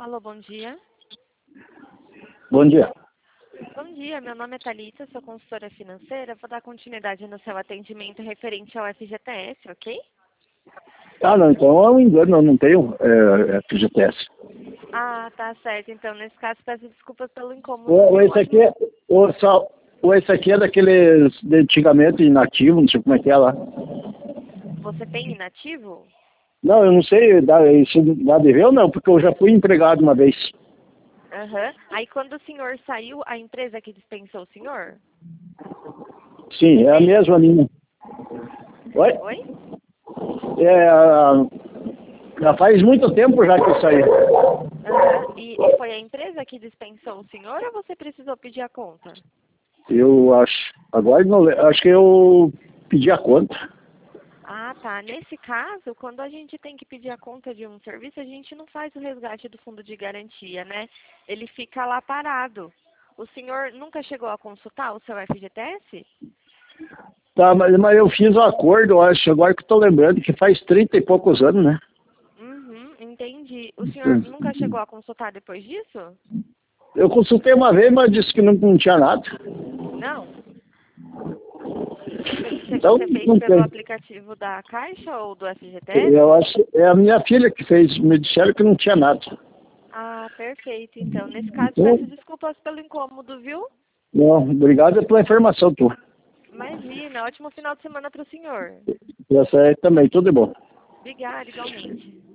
Alô, bom dia. Bom dia. Bom dia, meu nome é Thalita, sou consultora financeira. Vou dar continuidade no seu atendimento referente ao FGTS, ok? Ah, não, então é um engano, eu não tenho FGTS. Ah, tá certo. Então, nesse caso, peço desculpas pelo incômodo, Ou viu? esse aqui, ou esse aqui é daqueles de antigamente inativo, não sei como é que é lá. Você tem inativo? Não, eu não sei se dá de ver ou não, porque eu já fui empregado uma vez. Aham. Aí, quando o senhor saiu, a empresa que dispensou o senhor? Sim, é a Tem? mesma minha. Oi? Oi? É, já faz muito tempo já que eu saí. Aham. E foi a empresa que dispensou o senhor ou você precisou pedir a conta? Eu acho. Agora não, acho que eu pedi a conta. Ah, tá. Nesse caso, quando a gente tem que pedir a conta de um serviço, a gente não faz o resgate do fundo de garantia, né? Ele fica lá parado. O senhor nunca chegou a consultar o seu FGTS? Tá, mas eu fiz um acordo, eu acho, agora que eu tô lembrando, que faz 30 e poucos anos, né? Uhum, entendi. O senhor nunca chegou a consultar depois disso? Eu consultei uma vez, mas disse que não tinha nada. Não? Então, Você fez não pelo tem. aplicativo da Caixa ou do Eu FGTS? acho é a minha filha que fez, me disseram que não tinha nada. Ah, perfeito. Então, nesse caso, Então, peço desculpas pelo incômodo, viu? não, obrigado pela informação tua. Imagina, ótimo final de semana para o senhor. Essa aí também, tudo de bom. Obrigada, igualmente.